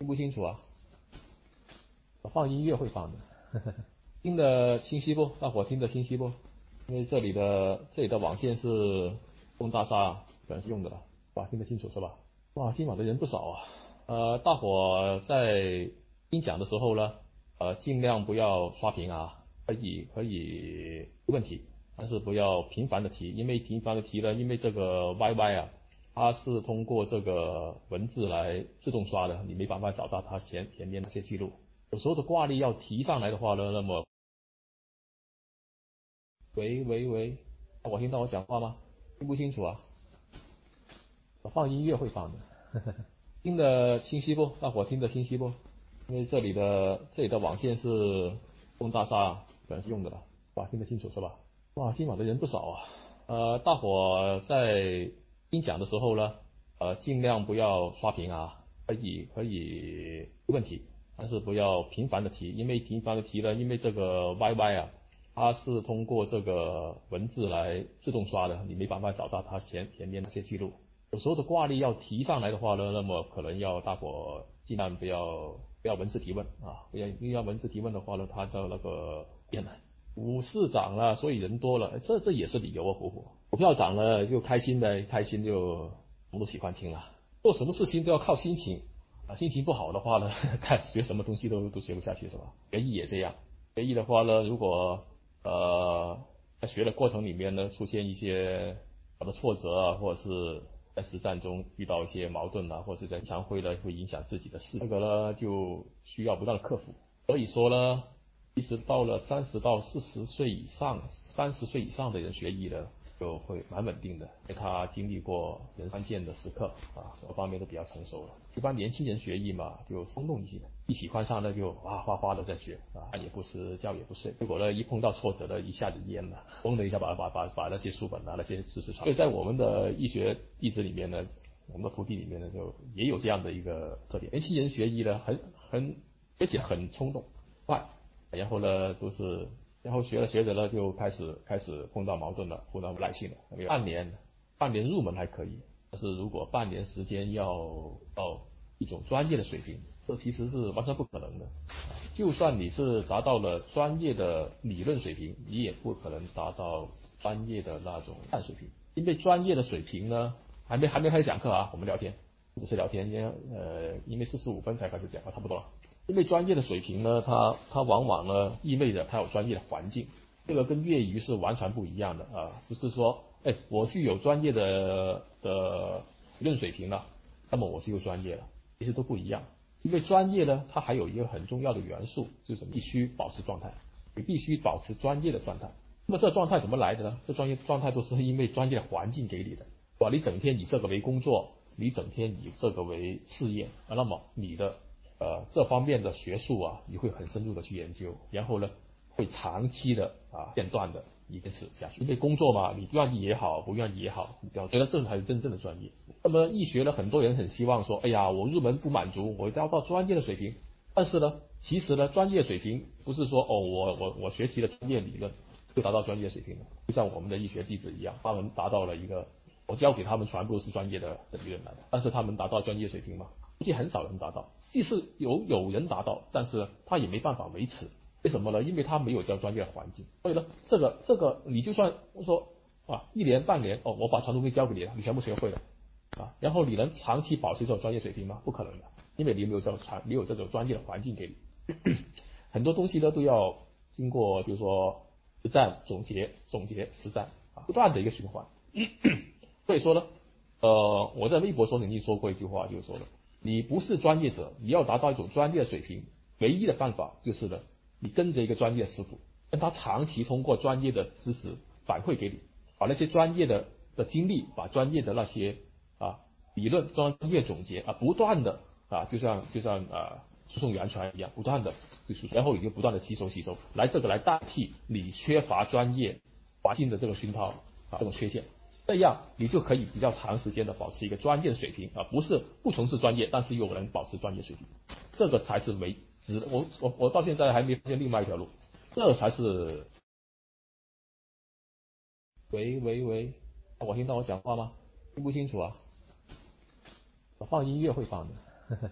不清楚啊？放音乐会放的，听得清晰不？大伙听得清晰不？因为这里的网线是东大厦可能是用的了，哇，听得清楚是吧？哇，今晚的人不少啊。大伙在听讲的时候呢，尽量不要刷屏啊，可以没问题，但是不要频繁的提，因为频繁的提呢，因为这个 YY 啊，它是通过这个文字来自动刷的，你没办法找到它前面那些记录。有时候的挂历要提上来的话呢，那么，喂，我听到我讲话吗？听不清楚啊？放音乐会放的，听得清晰不？大伙听得清晰不？因为这里的网线是东大厦可能是用的了，哇，听得清楚是吧？哇，今晚的人不少啊。大伙在听讲的时候呢，尽量不要刷屏啊，可以没问题，但是不要频繁的提，因为频繁的提呢，因为这个 YY 啊，它是通过这个文字来自动刷的，你没办法找到它前面那些记录。有时候的挂历要提上来的话呢，那么可能要大伙尽量不要文字提问啊，因为要文字提问的话呢，它的那个变了。股市涨了，所以人多了，这也是理由啊，股票涨了就开心呗，开心就我们都喜欢听了。做什么事情都要靠心情啊，心情不好的话呢，看学什么东西都学不下去是吧？学艺也这样，学艺的话呢，如果在学的过程里面呢，出现一些小的挫折啊，或者是在实战中遇到一些矛盾啊，或者是在常会呢会影响自己的事，这个呢就需要不断的克服。所以说呢，其实到了30到40岁以上，30岁以上的人学艺呢，就会蛮稳定的，因为他经历过人关键的时刻啊，各方面都比较成熟了。一般年轻人学艺嘛，就冲动一些，一喜欢上呢就哗的在学啊，饭也不吃，觉也不睡，结果呢一碰到挫折呢，一下子淹了，轰的一下把那些书本啊那些知识传。所以在我们的易学弟子里面呢，我们的徒弟里面呢，就也有这样的一个特点，年轻人学艺呢而且很冲动快。然后呢，然后学着学着呢，就开始碰到矛盾了，碰到耐性了。半年入门还可以，但是如果半年时间要到一种专业的水平，这其实是完全不可能的。就算你是达到了专业的理论水平，你也不可能达到专业的那种干水平。因为专业的水平呢，还没开始讲课啊，我们聊天，只是聊天，因为45分才开始讲，差不多了。因为专业的水平呢，它往往呢意味着它有专业的环境，这个跟业余是完全不一样的啊，不是说，我具有专业的理论水平了，那么我就专业了，其实都不一样。因为专业呢，它还有一个很重要的元素，就是必须保持状态，你必须保持专业的状态。那么这状态怎么来的呢？这专业状态都是因为专业的环境给你的，是吧？你整天以这个为工作，你整天以这个为事业，那么你的这方面的学术啊，你会很深入的去研究，然后呢，会长期的间断的坚持下去。因为工作嘛，你愿意也好，不愿意也好，我觉得这才是真正的专业。那么易学呢，很多人很希望说，哎呀，我入门不满足，我要到专业的水平。但是呢，其实呢，专业水平不是说我学习了专业理论就达到专业水平了。就像我们的易学弟子一样，他们达到了一个，我教给他们全部都是专业的理论来的，但是他们达到专业水平吗？估计很少人达到。即使有人达到，但是他也没办法维持。为什么呢？因为他没有这样专业的环境。所以呢，这个你就算说1年半年我把传统会教给你了，你全部学会了然后你能长期保持这种专业水平吗？不可能的，因为你没有这种专业的环境给你。很多东西呢都要经过就是说实战总结实战不断的一个循环。所以说呢，我在微博中曾经说过一句话，就是说了，你不是专业者，你要达到一种专业水平，唯一的办法就是呢，你跟着一个专业师傅，让他长期通过专业的知识反馈给你，把那些专业的经历，把专业的那些理论专业总结不断的就像输送源泉一样，不断的去输送，然后你就不断的吸收，来代替你缺乏专业环境的这个熏陶这种缺陷。这样你就可以比较长时间的保持一个专业的水平不是不从事专业，但是又能保持专业水平，这个才是为值。我到现在还没发现另外一条路，这才是。喂，我听到我讲话吗？听不清楚啊？放音乐会放的，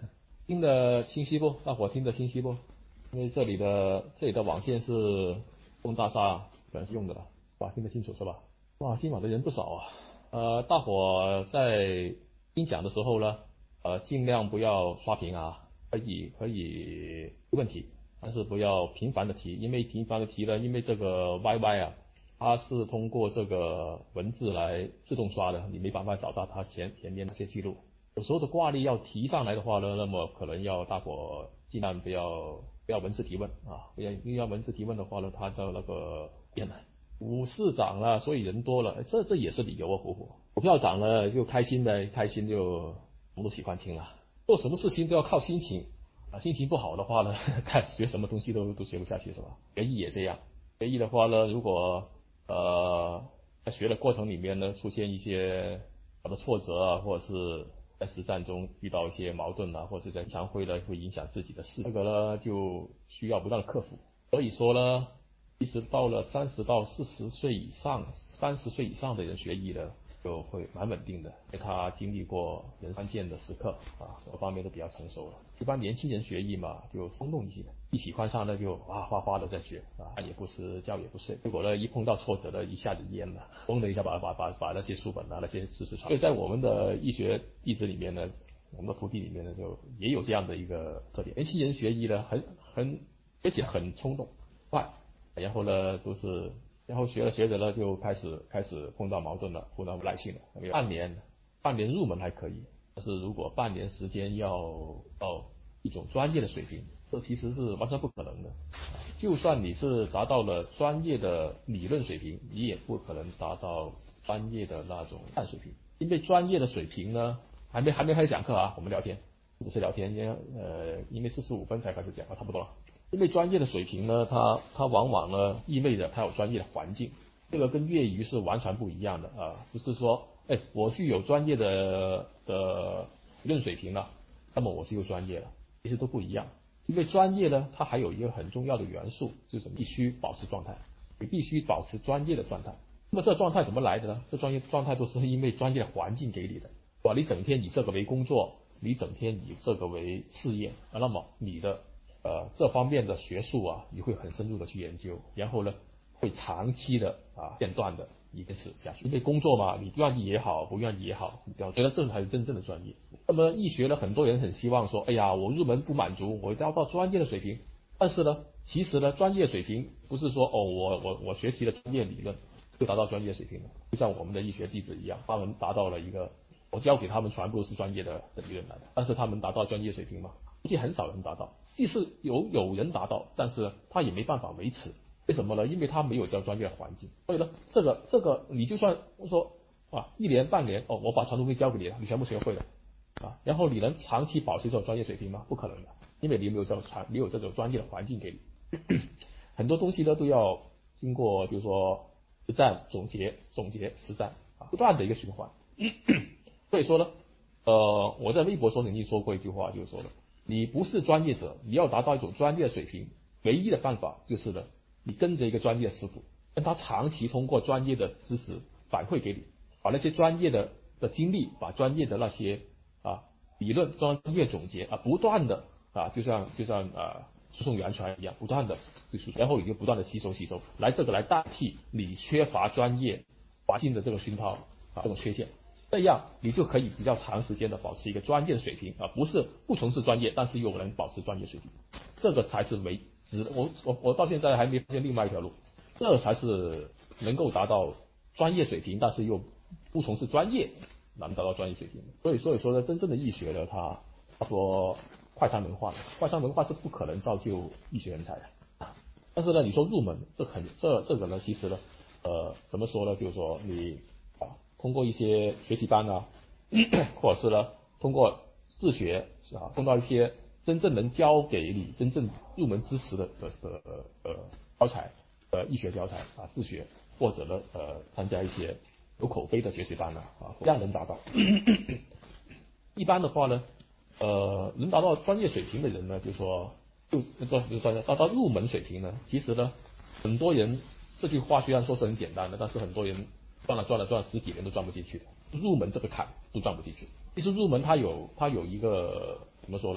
听得清晰不？大伙听得清晰不？因为这里的网线是东大厦可能是用的了，哇，听得清楚是吧？哇，今晚的人不少啊。大伙在听讲的时候呢，尽量不要刷屏啊，可以没问题，但是不要频繁的提，因为频繁的提呢，因为这个 YY 啊，它是通过这个文字来自动刷的，你没办法找到它前面那些记录。有时候的挂历要提上来的话呢，那么可能要大伙尽量不要文字提问啊，因为要文字提问的话呢，它的那个变难。股市涨了，所以人多了，这也是理由啊，股票涨了就开心的，开心就我们都喜欢听了。做什么事情都要靠心情啊，心情不好的话呢，看学什么东西都学不下去是吧？学艺也这样，学艺的话呢，如果在学的过程里面呢，出现一些小的挫折啊，或者是在实战中遇到一些矛盾啊，或者是在常会呢会影响自己的事，这个呢就需要不断的克服。所以说呢，其实到了30到40岁以上，30岁以上的人学艺呢，就会蛮稳定的，因为他经历过人关键的时刻啊，各方面都比较成熟了。一般年轻人学艺嘛，就松动一些，一喜欢上呢就哗哗的在学啊，饭也不吃，觉也不睡。结果呢，一碰到挫折呢，一下子淹了，嘣的一下把那些书本啊那些知识传。所以在我们的易学弟子里面呢，我们的徒弟里面呢，就也有这样的一个特点。年轻人学艺呢，而且很冲动快。然后呢，然后学着学着呢，就开始碰到矛盾了，碰到耐性了。半年入门还可以，但是如果半年时间要到一种专业的水平，这其实是完全不可能的。就算你是达到了专业的理论水平，你也不可能达到专业的那种战水平。因为专业的水平呢，还没开始讲课啊，我们聊天，只是聊天，因为45分才开始讲，差不多了。因为专业的水平呢，它往往呢意味着它有专业的环境，这个跟业余是完全不一样的啊，不是说，我具有专业的理论水平了，那么我就专业了，其实都不一样。因为专业呢，它还有一个很重要的元素，就是必须保持状态，你必须保持专业的状态。那么这状态怎么来的呢？这专业状态都是因为专业的环境给你的，对吧？你整天以这个为工作，你整天以这个为事业，那么你的这方面的学术啊，你会很深入的去研究，然后呢，会长期的间断的一个是下去。因为工作嘛，你愿意也好，不愿意也好，你要觉得这才是真正的专业。那么易学呢，很多人很希望说，哎呀，我入门不满足，我要到专业的水平。但是呢，其实呢，专业水平不是说我学习了专业理论就达到专业水平了。就像我们的易学弟子一样，他们达到了一个，我教给他们全部是专业的理论来的，但是他们达到专业水平吗？估计很少人达到。即使有人达到，但是他也没办法维持。为什么呢？因为他没有教专业的环境。所以呢，这个你就算说1年半年我把传统会教给你了，你全部学会了然后你能长期保持这种专业水平吗？不可能的，因为你没有这种专业的环境给你。很多东西呢都要经过就是说实战总结实战不断的一个循环。所以说呢，我在微博说曾经说过一句话，就是说的，你不是专业者，你要达到一种专业水平，唯一的办法就是呢，你跟着一个专业师傅，跟他长期通过专业的知识反馈给你，把那些专业的经历，把专业的那些理论、专业总结不断的就像输送源泉一样，不断的去输，然后你就不断的吸收，来代替你缺乏专业环境的这个熏陶这种缺陷。这样你就可以比较长时间的保持一个专业的水平不是不从事专业，但是又能保持专业水平，这个才是为值。我到现在还没发现另外一条路，这才是能够达到专业水平，但是又不从事专业，能达到专业水平。所以说呢，真正的易学呢，他说快餐文化是不可能造就易学人才的。但是呢，你说入门，这个呢，其实呢，怎么说呢？就是说你通过一些学习班或者是呢，通过自学碰到一些真正能教给你真正入门知识的教材易学教材自学，或者呢参加一些有口碑的学习班这样能达到。一般的话呢，能达到专业水平的人呢，就是说达到入门水平呢，其实呢，很多人这句话虽然说是很简单的，但是很多人赚了10几年都赚不进去的，入门这个坎都赚不进去。其实入门它有一个怎么说呢？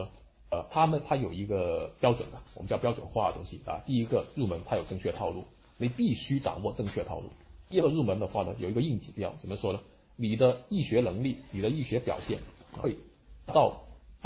它有一个标准的，我们叫标准化的东西啊。第一个入门它有正确套路，你必须掌握正确套路。第二个入门的话呢，有一个硬指标，怎么说呢？你的易学能力，你的易学表现会到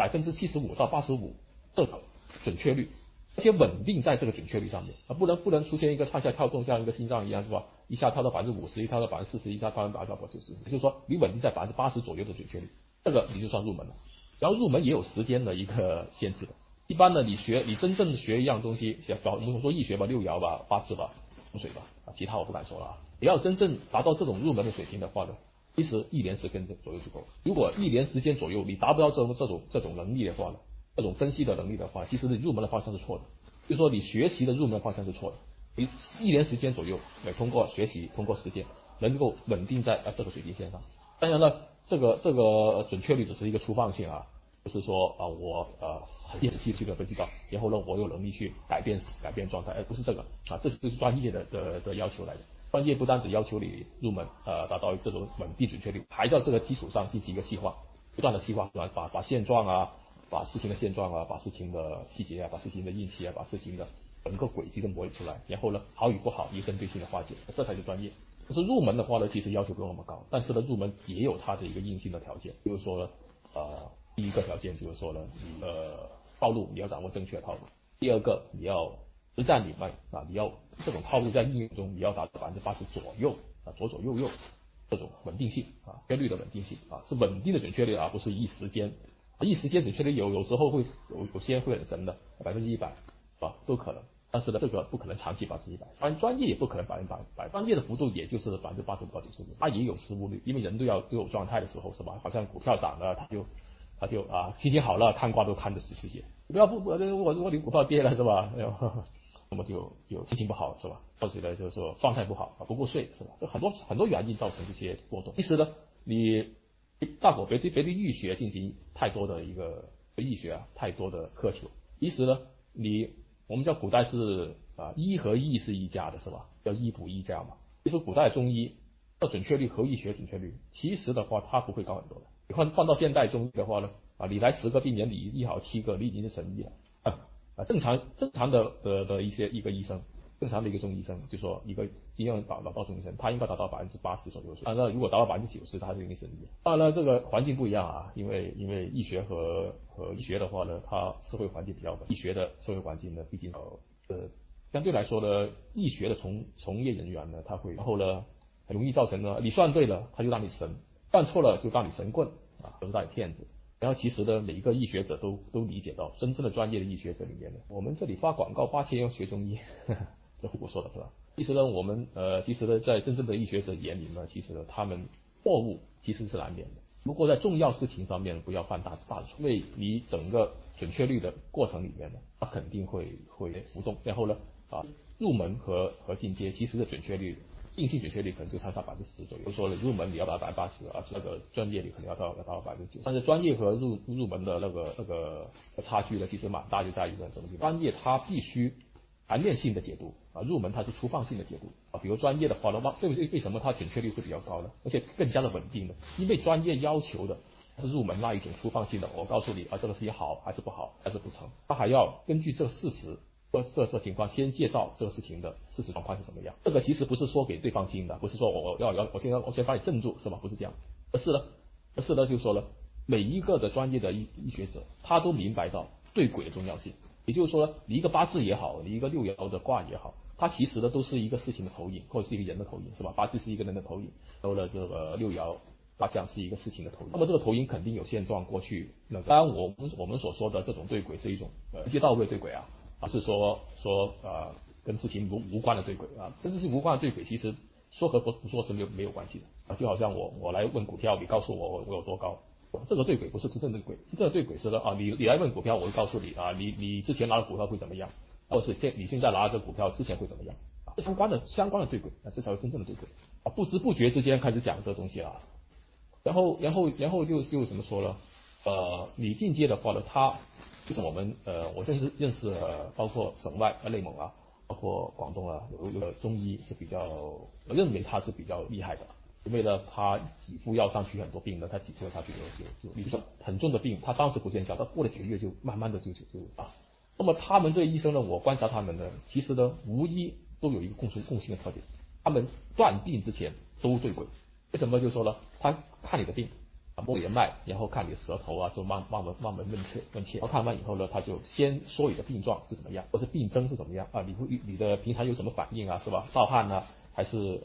75%到85%这个准确率，而且稳定在这个准确率上面啊，不能出现一个上下跳动，像一个心脏一样是吧？一下跳到50%，一跳到40%，一下跳到90%，也就是说你稳定在80%左右的准确率，这个你就算入门了。然后入门也有时间的一个限制的，一般呢你真正学一样东西，我们说易学吧、六爻吧、八字吧、风水吧啊，其他我不敢说了啊。你要真正达到这种入门的水平的话呢，其实1年时间左右就够了。如果1年时间左右你达不到这种能力的话呢，这种分析的能力的话，其实你入门的方向是错的，就是说你学习的入门方向是错的。你1年时间左右，通过学习，通过实践，能够稳定在这个水平线上。当然了，这个准确率只是一个粗放性啊，不是说我很仔细去分析到，然后呢我有能力去改变状态，不是这个啊，这是专业的要求来的。专业不单只要求你入门达到这种稳定准确率，还在这个基础上进行一个细化，不断的细化，把现状啊，把事情的现状啊，把事情的细节啊，把事情的运气啊，把事情的整个轨迹都模拟出来，然后呢好与不好一个针对性的化解，这才是专业。可是入门的话呢，其实要求不用那么高，但是呢入门也有它的一个硬性的条件，就是说呢第一个条件就是说呢你的套路你要掌握正确的套路，第二个你要实战里面啊，你要这种套路在应用中你要达到80%左右啊，左右这种稳定性啊，概率的稳定性啊，是稳定的准确率啊，不是一时间准确率有时候会有些会很神的100%啊都可能，但是呢这个不可能长期100%，专业也不可能100%，专业的幅度也就是85%到95%，它也有失误率，因为人都有状态的时候是吧？好像股票涨了，他就心情好了，看卦都看得死些。不要我你股票跌了是吧？那么就心情不好是吧？或者呢就是说状态不好不够睡是吧？这很多原因造成这些波动。其实呢，你大伙别对易学进行太多的一个易学太多的苛求。其实呢，我们叫古代是医和易是一家的是吧？叫医补一家嘛。其实古代中医的准确率和易学准确率，其实的话它不会高很多的。你换到现代中医的话呢，你来10个病人，你医好7个，你已经是神医了。正常的一个医生，正常的一个中医生，就说一个经验老道中医生，他应该达到80%左右。那如果达到90%，他是一定神医。当然了，这个环境不一样啊，因为易学和医学的话呢，它社会环境比较稳。易学的社会环境呢，毕竟相对来说呢，易学的从业人员呢，他会然后呢很容易造成呢，你算对了，他就让你神；算错了就让你神棍都是让你骗子。然后其实呢，每一个易学者都理解到，真正的专业的易学者里面呢，我们这里发广告8000要学中医，这胡说的是吧？其实呢，在真正的易学者眼里呢，其实呢，他们错误其实是难免的。不过在重要事情上面不要犯大的错，因为你整个准确率的过程里面呢，它肯定会浮动。然后呢，入门和进阶其实的准确率。硬性准确率可能就相差10%左右，比如说入门你要达80%这个专业你可能要到90%，但是专业和入门的那个差距呢，其实蛮大，就在于什么地方？专业它必须全面性的解读入门它是粗放性的解读比如专业的话呢，为什么它准确率会比较高呢？而且更加的稳定呢？因为专业要求的是入门那一种粗放性的，我告诉你这个事情好还是不好，还是不成，他还要根据这事实。这情况先介绍这个事情的事实状况是怎么样。这个其实不是说给对方听的，不是说我先把你镇住是吧？不是这样，而是呢就说了，每一个的专业的医学者，他都明白到对轨的重要性。也就是说，你一个八字也好，你一个六爻的卦也好，它其实呢都是一个事情的投影，或者是一个人的投影，是吧？八字是一个人的投影，然后呢这个六爻它讲是一个事情的投影。那么这个投影肯定有现状、过去。当然我们所说的这种对轨是一种直接到位对轨是说跟事情无关的对轨跟事情无关的对轨，其实说和不说是没有关系的就好像我来问股票，你告诉我有多高，这个对轨不是真正对轨，真正的对轨是你来问股票，我就告诉你你之前拿的股票会怎么样，或者是你现在拿的股票之前会怎么样相关的对轨这才是真正的对轨不知不觉之间开始讲这东西然后就怎么说呢？你进阶的话呢，它就是我认识包括省外内蒙包括广东有个中医是比较，我认为他是比较厉害的， 因为呢他几副药上去很多病呢，他几副药上去比如说很重的病，他当时不见效，他过了几个月就慢慢的就啊。那么他们这些医生呢，我观察他们呢，其实呢无一都有一个共性的特点，他们断病之前都对轨。为什么？就是说呢，他看你的病。摸眼脉，然后看你的舌头啊，就慢慢问切，然后看完以后呢，他就先说你的病状是怎么样，或是病征是怎么样啊？你的平常有什么反应啊，是吧？盗汗啊，还是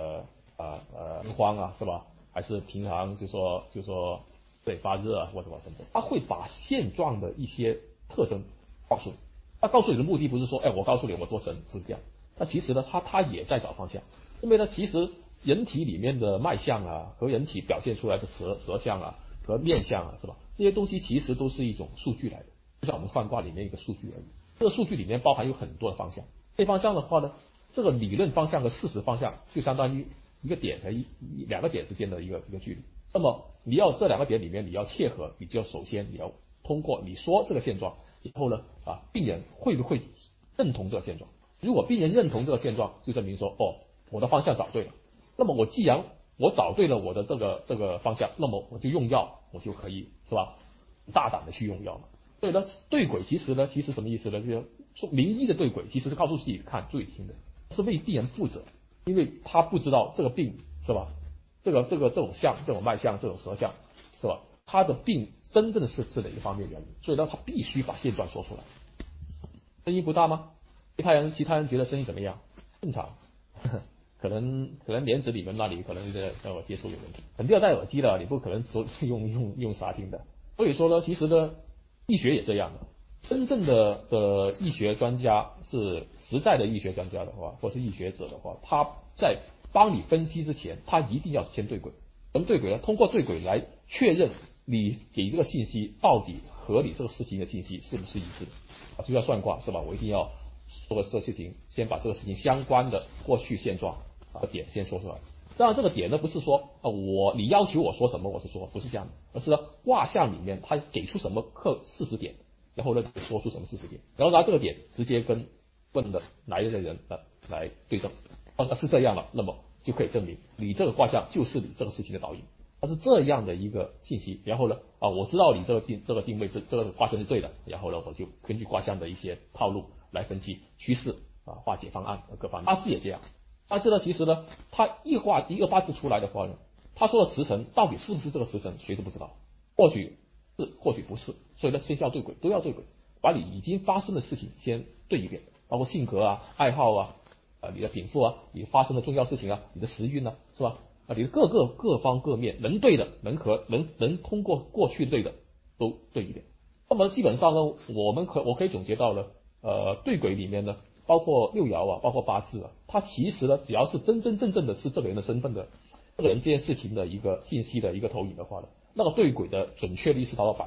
慌啊，是吧？还是平常就说对发热啊，或者什么？他会把现状的一些特征告诉你。他告诉你的目的不是说，哎，我告诉你我多神，不是这样。那其实呢，他也在找方向，因为呢，其实人体里面的脉象啊，和人体表现出来的舌象啊，和面相啊，是吧？这些东西其实都是一种数据来的，就像我们算卦里面一个数据而已。这个数据里面包含有很多的方向，这方向的话呢，这个理论方向和事实方向就相当于一个点和两个点之间的一个距离。那么你要这两个点里面你要切合，你就首先你要通过你说这个现状以后呢，病人会不会认同这个现状？如果病人认同这个现状，就证明说，哦，我的方向找对了。那么我既然我找对了我的这个方向，那么我就用药，我就可以是吧？大胆的去用药了。所以呢，对轨其实什么意思呢？就是说名医的对轨，其实是告诉自己看注意听的，是为病人负责，因为他不知道这个病是吧？这种相、这种脉象、这种舌象是吧？他的病真正的是哪一方面原因？所以呢，他必须把现状说出来。声音不大吗？其他人觉得声音怎么样？正常。可能帘子里面那里可能让我接触有问题，肯定要戴耳机的，你不可能说用啥听的。所以说呢，其实呢，医学也这样的。真正的医学专家是实在的医学专家的话，或是医学者的话，他在帮你分析之前，他一定要先对轨。怎么对轨呢？通过对轨来确认你给这个信息到底和你这个事情的信息是不是一致的。就要算卦是吧？我一定要说这个事情，先把这个事情相关的过去现状点先说出来。当然这个点呢不是说你要求我说什么我是说，不是这样的，而是呢卦象里面它给出什么事实点，然后呢说出什么事实点，然后拿这个点直接跟问的来的人来对证。是这样了，那么就可以证明你这个卦象就是你这个事情的导引。它是这样的一个信息，然后呢我知道你这个定位是这个卦象是对的，然后呢我就根据卦象的一些套路来分析趋势化解方案各方面。八字也这样，八字呢其实呢它一个八字出来的话呢，他说的时辰到底是不是这个时辰谁都不知道，或许是或许不是，所以呢先要对轨，都要对轨，把你已经发生的事情先对一遍，包括性格啊、爱好啊、你的禀赋啊、你发生的重要事情啊、你的时运啊，是吧？你的各方各面能对的、能通过过去对的都对一遍。那么基本上呢，我可以总结到了，对轨里面呢，包括六爻啊，包括八字啊，它其实呢，只要是真正的是这个人的身份的，这个人这件事情的一个信息的一个投影的话呢，那个对轨的准确率是达到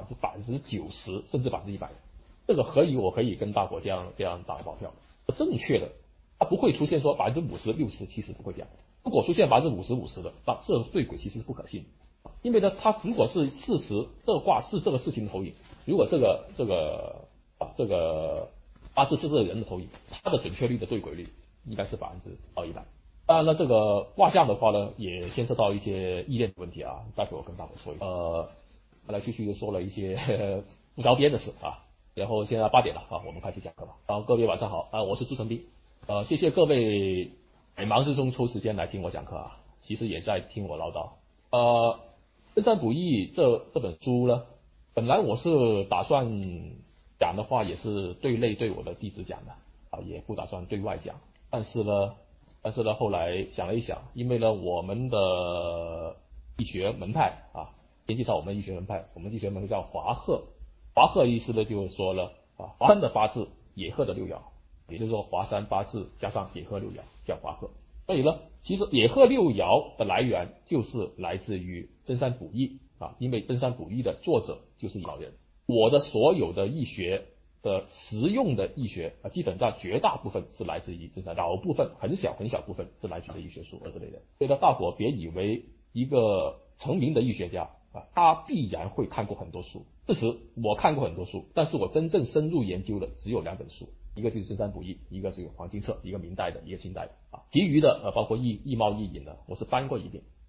90%甚至100%。这个我可以跟大伙这样打个保票，正确的，它不会出现说50%、60%、70%不会这样。如果出现50%的，那这个对轨其实是不可信，因为呢，它如果是事实，这个卦是这个事情的投影，如果这个八字是这个人的投影，它的准确率的对轨率应该是100%。当然了，这个卦象的话呢，也牵涉到一些意念的问题啊，待会我跟大伙说一下。来继续说了一些不着边的事啊，然后现在8点了啊，我们开始讲课吧。然后各位晚上好啊，我是朱成斌，谢谢各位百忙之中抽时间来听我讲课啊，其实也在听我唠叨。登山补益这本书呢，本来我是打算讲的话，也是对我的弟子讲的啊，也不打算对外讲。但是呢，后来想了一想，因为呢，我们的医学门派啊，先介绍我们医学门派，我们医学门派叫华鹤。华鹤意思呢，就是说了华山的八字，野鹤的六爻，也就是说华山八字加上野鹤六爻叫华鹤。所以呢，其实野鹤六爻的来源就是来自于登山补益啊，因为登山补益的作者就是老人。我的所有的医学的实用的医学基本上绝大部分是来自于登山，小部分很小部分是来自于医学书之类的。所以呢，大伙别以为一个成名的医学家他必然会看过很多书。事实我看过很多书，但是我真正深入研究的只有2本书，一个就是《登山补益》，一个是黄金册，一个明代的，一个清代的其余的包括易貌易隐的，我是翻过一遍。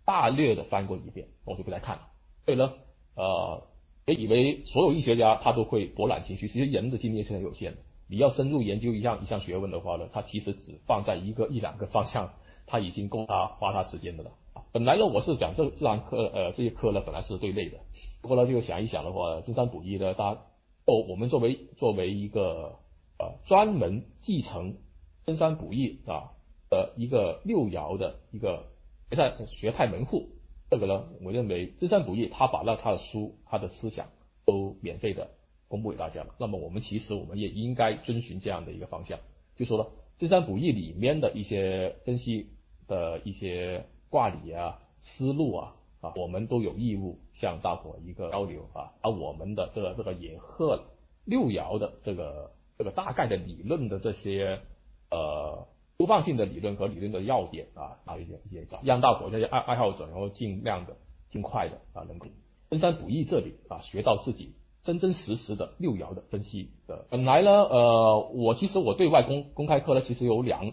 大略的翻过一遍，我就不再看了。所以呢，别以为所有医学家他都会博览群书，其实人的精力是很有限的。你要深入研究一项学问的话呢，他其实只放在一两个方向，他已经够他花他时间的了。本来呢，我是讲这堂课，这些课呢本来是对内的，不过呢就想一想的话，真三补一呢，我们作为一个专门继承真三补一的一个六爻的一个学派门户，这个呢，我认为真三补一他把他的书、他的思想都免费的公布给大家了。那么我们也应该遵循这样的一个方向，就说了真三补一里面的一些分析的一些卦理啊、思路啊，我们都有义务向大伙一个交流啊，把我们的这个野鹤六爻的这个大概的理论的这些多放性的理论和理论的要点一些让大伙这些爱好者然后尽快的能够真三补一这里学到自己真真实实的六爻的分析的。本来呢其实我对外公开课呢其实有两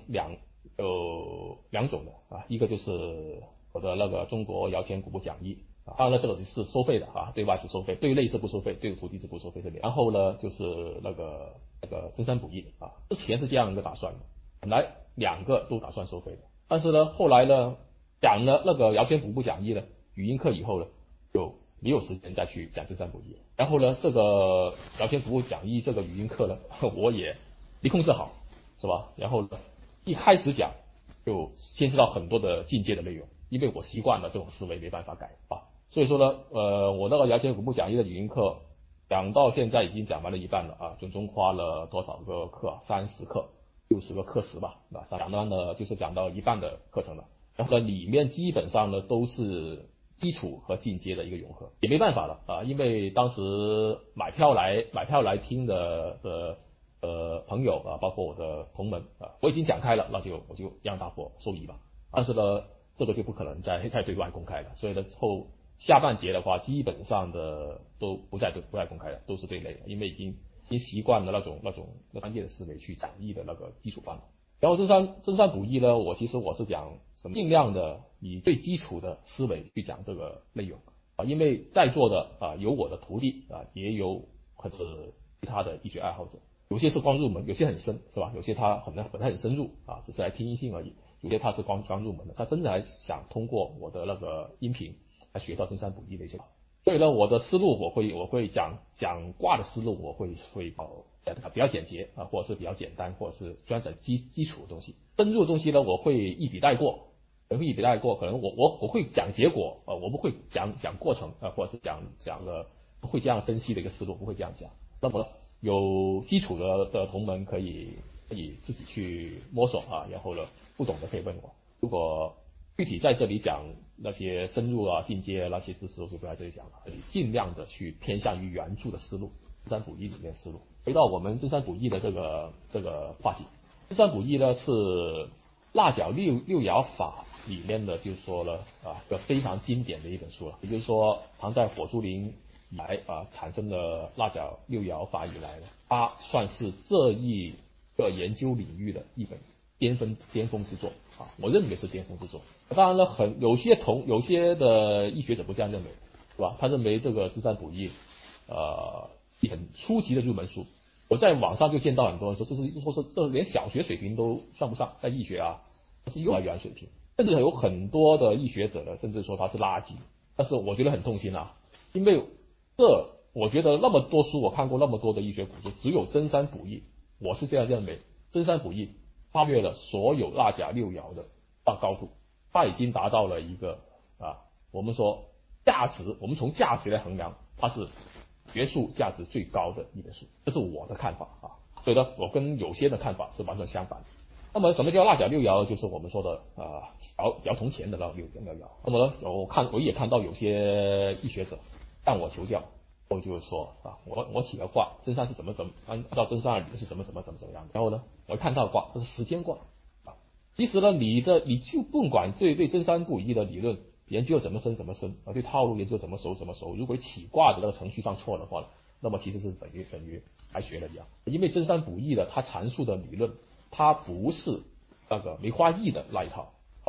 种的一个就是我的那个中国爻签古部讲义当然了这个是收费的对外是收费，对内是不收费，对徒弟是不收费这里。然后呢就是那个真三补一之前是这样一个打算的，本来两个都打算收费的，但是呢后来呢讲了那个爻签古部讲义呢语音课以后呢就没有时间再去讲真三补一，然后呢这个爻签古部讲义这个语音课呢我也没控制好，是吧？然后呢一开始讲就牵涉到很多的进阶的内容，因为我习惯了这种思维没办法改所以说呢我那个爻签古部讲义的语音课讲到现在已经讲完了一半了总共花了多少个课30课60个课时吧讲完了就是讲到一半的课程了，然后呢里面基本上呢都是基础和进阶的一个融合，也没办法了因为当时买票来听的朋友包括我的同门我已经讲开了，那就我就让大伙受益吧。但是呢这个就不可能再对外公开了，所以呢下半节的话基本上的都不再公开了，都是对内的，因为已经习惯了那种专业的思维去讲义的那个基础范围。然后真三补一呢其实我是讲尽量的以最基础的思维去讲这个内容因为在座的有我的徒弟也有很是其他的医学爱好者，有些是刚入门，有些很深是吧？有些他很深入只是来听一听而已，有些他是刚入门的，他真的还想通过我的那个音频来学到真三补一的一些。所以呢我的思路我会讲卦的思路我会比较简洁或者是比较简单，或者是专讲基础的东西，深入的东西呢我会一笔带过，可能我会讲结果我不会讲过程或者是讲了不会这样分析的一个思路，不会这样讲。那么有基础的同门可以自己去摸索然后呢不懂的可以问我，如果具体在这里讲那些深入进阶那些知识我就不在这里讲了，尽量的去偏向于原著的思路，真三补一里面的思路。回到我们真三补一的这个话题，真三补一呢是蜡角六爻法里面的就说了一个非常经典的一本书了，也就是说唐代火猪林以来产生了蜡角六爻法以来呢，它算是这一个研究领域的一本巅峰之作我认为是巅峰之作。当然了有些的医学者不这样认为是吧？他认为这个真三补一很初级的入门书，我在网上就见到很多人说这连小学水平都算不上，在医学这是幼儿园水平，甚至有很多的医学者呢甚至说它是垃圾。但是我觉得很痛心因为我觉得那么多书我看过那么多的医学古书，只有真三补一我是这样认为，真三补一超越了所有蜡甲六爻的高度，它已经达到了一个我们说我们从价值来衡量，它是学术价值最高的一本书，这是我的看法所以呢我跟有些的看法是完全相反的。那么什么叫蜡甲六爻？就是我们说的爻同前的那六爻。那么呢我也看到有些医学者向我求教，我就是说我起个卦真三是怎么按照真三的理论是怎么样的，然后呢我看到卦这是时间卦其实呢你就不管对真三补一的理论研究怎么深对套路研究怎么熟，如果起卦的那个程序上错的话，那么其实是等于白学了一样。因为真三补一的它阐述的理论它不是那个梅花易的那一套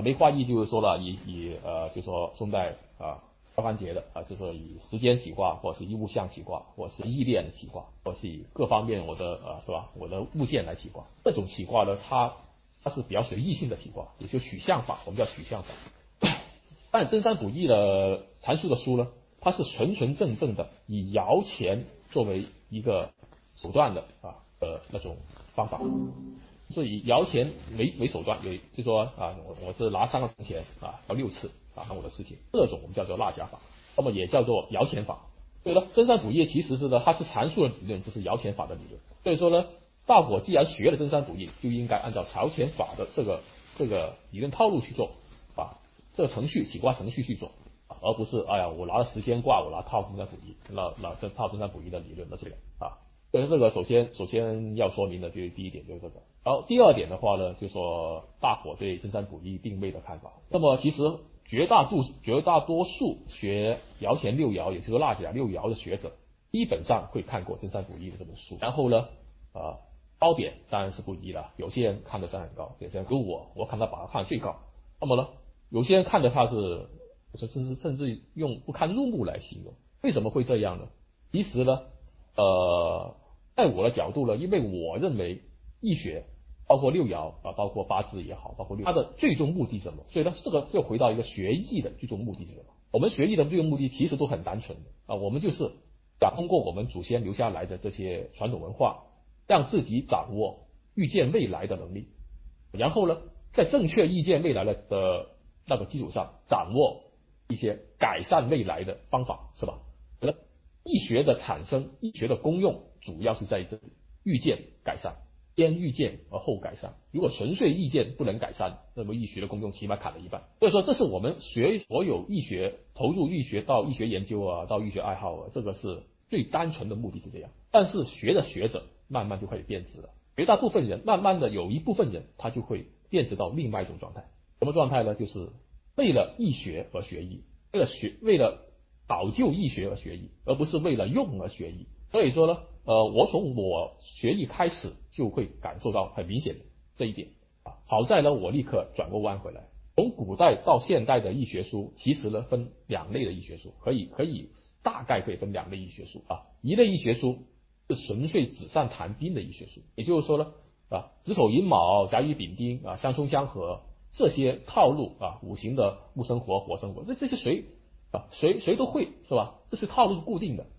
梅花易就是说了，就说宋代萧关节的就是说以时间起卦，或是以物象起卦，或是意念的起卦，或是以各方面我的物件来起卦。这种起卦呢，它是比较随意性的起卦，也就取象法，我们叫取象法。但真三卜易的阐述的书呢，它是纯纯正正的以摇钱作为一个手段的那种方法，所以以摇钱为手段，就说我是拿3个铜钱要6次达成我的事情，这种我们叫做纳甲法，那么也叫做摇钱法。所以呢，真三卜易其实是呢，它是阐述的理论就是摇钱法的理论。所以说呢，大伙既然学了真三卜易，就应该按照摇钱法的这个理论套路去做这个程序起卦程序去做，而不是我拿了时间卦，我拿套真三卜易，这套真三卜易的理论的这个所以这个首先要说明的就是第一点就是这个。然后第二点的话呢，就说大伙对真三卜易定位的看法。那么其实绝大多数学摇钱六爻，也就是说纳甲六爻的学者，基本上会看过真三卜易的这本书。然后呢，高点当然是不一了，有些人看得上很高，有些人如我看他把它看最高。那么呢，有些人看的他是甚至用不堪入目来形容。为什么会这样呢？其实呢，在我的角度呢，因为我认为易学包括六爻包括八字也好，包括它的最终目的是什么？所以呢，这个又回到一个学易的最终目的是什么？我们学易的最终目的其实都很单纯的我们就是想通过我们祖先留下来的这些传统文化，让自己掌握预见未来的能力，然后呢，在正确预见未来的那个基础上，掌握一些改善未来的方法，是吧？易学的产生，易学的功用主要是在这里，预见改善，先预见而后改善。如果纯粹预见不能改善，那么易学的功用起码砍了一半。所以说，这是我们学所有易学，投入易学到易学研究到易学爱好这个是最单纯的目的是这样。但是学着学着，慢慢就开始变质了。绝大部分人，慢慢的有一部分人，他就会变质到另外一种状态。什么状态呢？就是为了易学而学易，为了导就易学而学易，而不是为了用而学易。所以说呢，我从我学易开始就会感受到很明显的这一点好在呢，我立刻转过弯回来。从古代到现代的易学书，其实呢分两类的易学书，大概可以分2类易学书一类易学书是纯粹纸上谈兵的易学书，也就是说呢子丑寅卯甲乙丙丁相冲相合这些套路五行的木生火火生火，这些谁都会是吧？这些套路是固定的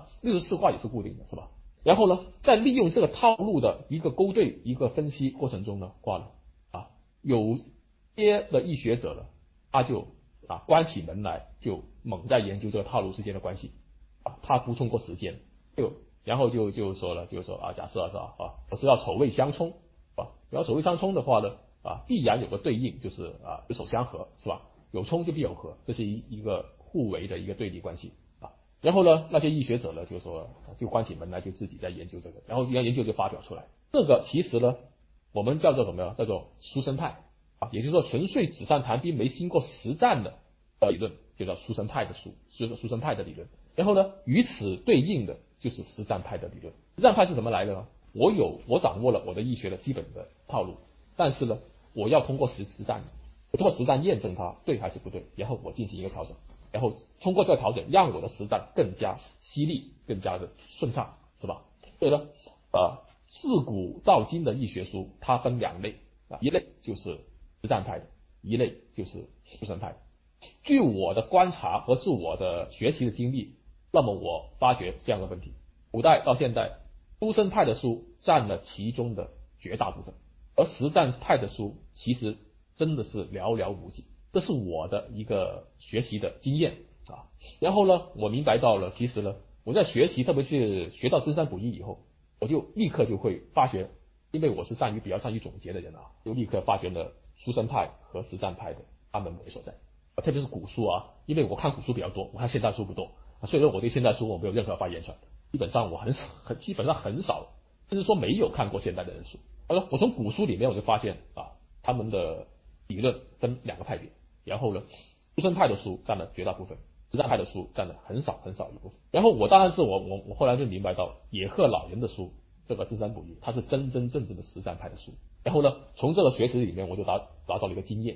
64卦也是固定的是吧？然后呢，在利用这个套路的一个勾兑一个分析过程中呢，有些的易学者呢，他就关起门来就猛在研究这个套路之间的关系他不通过时间然后就说了，假设我是要丑未相冲然后丑未相冲的话呢必然有个对应，就是子丑相合是吧？有冲就必有合，这是一个互为的一个对立关系然后呢，那些易学者呢，就关起门来就自己在研究这个，然后研究就发表出来。这个其实呢，我们叫做什么呀？叫做书生派也就是说纯粹纸上谈兵没经过实战的理论，就叫书生派的书生派的理论。然后呢，与此对应的就是实战派的理论。实战派是怎么来的呢？我掌握了我的易学的基本的套路，但是呢，我要通过实战，我通过实战验证它对还是不对，然后我进行一个调整。然后通过这个调整，让我的实战更加犀利，更加的顺畅，是吧？所以呢，自古到今的易学书，它分2类一类就是实战派的，一类就是书生派的。据我的观察和据我的学习的经历，那么我发觉这样的问题：古代到现代，书生派的书占了其中的绝大部分，而实战派的书其实真的是寥寥无几。这是我的一个学习的经验然后呢，我明白到了，其实呢，我在学习，特别是学到真三卜易以后，我就立刻就会发觉，因为我是比较善于总结的人就立刻发觉了书生派和实战派的他们所在特别是古书因为我看古书比较多，我看现代书不多所以说我对现代书我没有任何发言权，基本上基本上很少，甚至说没有看过现代的人书。我从古书里面我就发现他们的理论分2个派别。然后呢，书生派的书占了绝大部分，实战派的书占了很少一部分。然后我当然是我后来就明白到野鹤老人的书，这个真三卜易，它是真正的实战派的书。然后呢，从这个学识里面我就拿到了一个经验，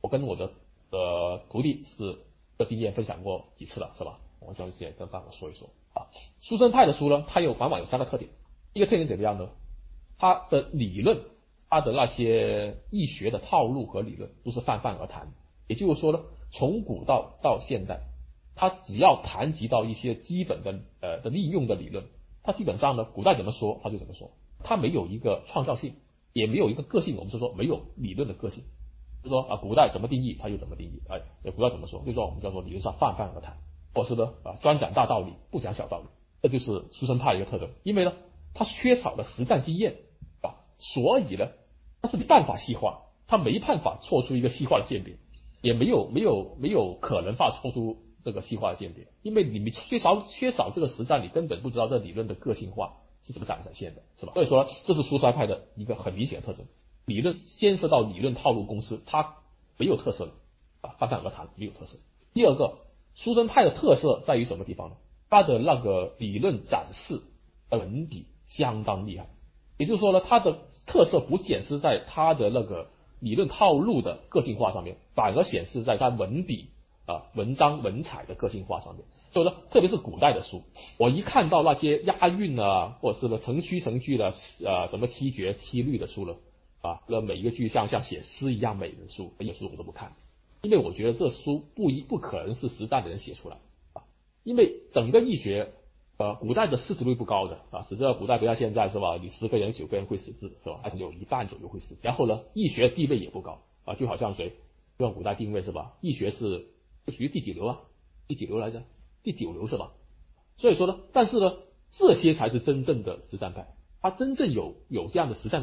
我跟我的徒弟是这经验分享过几次了，是吧？我相信跟大家说一说啊。苏生派的书呢，它往往有3个特点。一个特点怎么样呢？它的理论，它的那些易学的套路和理论都是泛泛而谈。也就是说呢，从古到现代，它只要谈及到一些基本的利用的理论，它基本上呢，古代怎么说它就怎么说，它没有一个创造性，也没有一个个性。我们就说没有理论的个性，就是说啊，古代怎么定义它就怎么定义，古代怎么说，就是说我们叫做理论上泛泛而谈，或是呢专讲大道理，不讲小道理，这就是苏生派的一个特征。因为呢，它缺少了实战经验啊，所以呢，它是没办法细化，它没办法做出一个细化的鉴别，也没有可能做出这个细化的鉴别，因为你缺少这个实战，你根本不知道这理论的个性化是怎么展现的，是吧？所以说这是苏生派的一个很明显的特征。理论牵涉到理论套路公式，它没有特色的啊，泛泛而谈没有特色。第二个，苏生派的特色在于什么地方呢？它的那个理论展示的文笔相当厉害，也就是说呢，它的特色不显示在它的那个理论套路的个性化上面，反而显示在它文笔文章文采的个性化上面。所以说，特别是古代的书，我一看到那些押韵啊，或者是呢成句的什么七绝七律的书了那每一个句像写诗一样美的书，这些书我都不看，因为我觉得这书不可能是实战的人写出来因为整个易学古代的识字率不高的只知道古代不像现在是吧？你10个人9个人会识字是吧？还有一半左右会识字。然后呢，易学地位也不高就好像谁用古代定位是吧？易学是属于第几流第几流来着？第9流是吧？所以说呢，但是呢，这些才是真正的实战派，他真正有这样的实战的